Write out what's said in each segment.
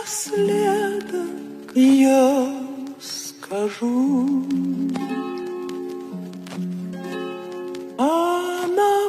напоследок я скажу, а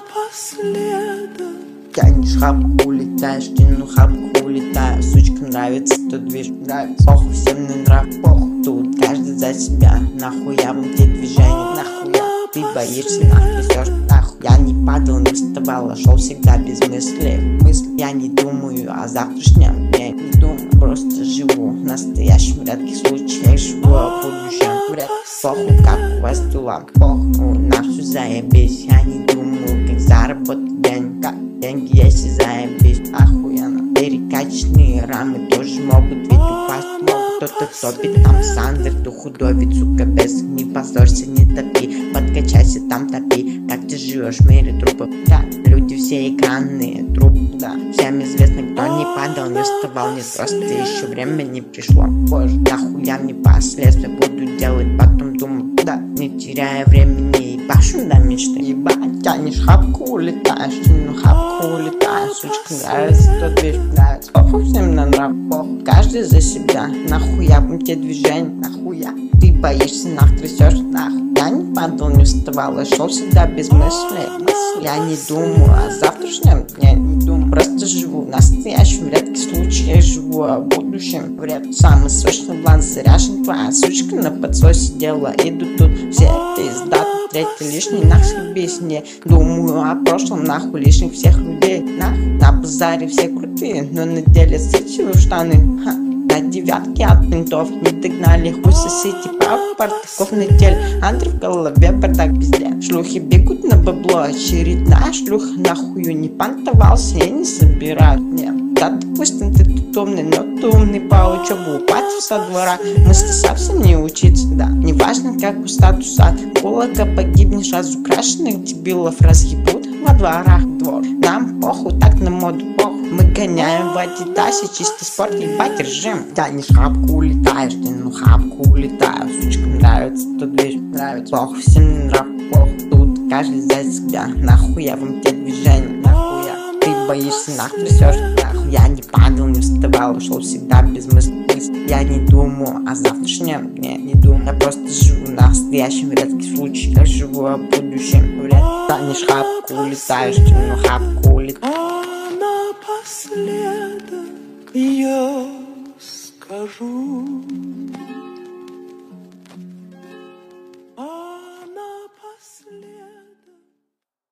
напоследок. Тянешь хапку, улетаешь, тяну хапку, улетаю. Сучка нравится, тот движ нравится. Похуй, всем не нравится, похуй. Тут каждый за себя. Нахуя вам те движения, нахуя? Ты боишься, нахуй, нахуй. Я не падал, не вставал, а шел всегда без мыслей. Я не думаю о завтрашнем, я не думаю, просто живу. В настоящем, в редких случаях живу, о будущем вряд. Похуй, как у вас дела, похуй, на всю заебись. Я не думаю, как заработать денег, как деньги, если заебись. Охуенно. Перекачанные рамы тоже могут ведь упасть. Кто-то топит, там Сандер, ты худой, ведь сука без. Не позорься, не топи, подкачайся, там топи. Как ты живешь в мире трупов? Да, люди все экранные, трупы, да. Всем известно, кто не падал, не вставал, не просто еще время не пришло. Боже, нахуя мне последствия буду делать, потом думаю, да, не теряя времени, ебашу до мечты. Ебать, тянешь хапку, улетаешь, ну хапку, улетаешь. Сучка нравится, тот вещь нравится. Похуй всем на нрав, похуй, каждый за себя. Нахуя вам те движения, нахуя? Ты боишься, нахуй трясешь, нахуй. Я не падал, не вставал, я шел всегда без мыслей. Я не думаю о завтрашнем дне, не думаю, просто живу. В настоящем, в редких случаях живу, о будущем вряд. Самый сочный план заряжен, твоя сучка на подсой сидела. Иду тут, все это издаты, третий лишний, нахуй без не думаю о прошлом, нахуй лишних всех людей. На базаре все крутые, но на деле сычиваю в штаны. До девятки от ментов не догнали, хуй сосите, прав портаков на теле, Андрей в голове, бардак везде. Шлюхи бегут на бабло, очередная шлюха, нахую не понтовался, я не собираю, нет. Да, допустим, ты тут умный, но ты умный по учебу, упасть со двора, мысли совсем не учиться, да. Неважно, как у статуса, кулака погибнешь, разукрашенных дебилов разъебут во дворах двор. Нам похуй, так на моду похуй. Мы гоняем в адидасе, чисто спорт, ебать режим. Тянешь хапку, улетаешь, ты ну хапку, улетаю. Сучкам нравится, тот вещь нравится. Похуй, всем не нравится, похуй. Тут каждый за себя. Нахуя вам те движения, нахуя? Ты боишься, нахуй трясешь, нахуй. Я не падал, не вставал, ушел всегда без мыслей. Я не думаю о завтрашнем дне, не думаю. Я просто живу в настоящем, в редких случаях. Я живу о будущем вряд. Тянешь хапку, улетаешь, ты ну хапку, улетаешь. Напоследок я скажу.